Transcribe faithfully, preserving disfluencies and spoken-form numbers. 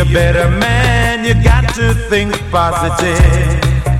a better man, you got to think positive.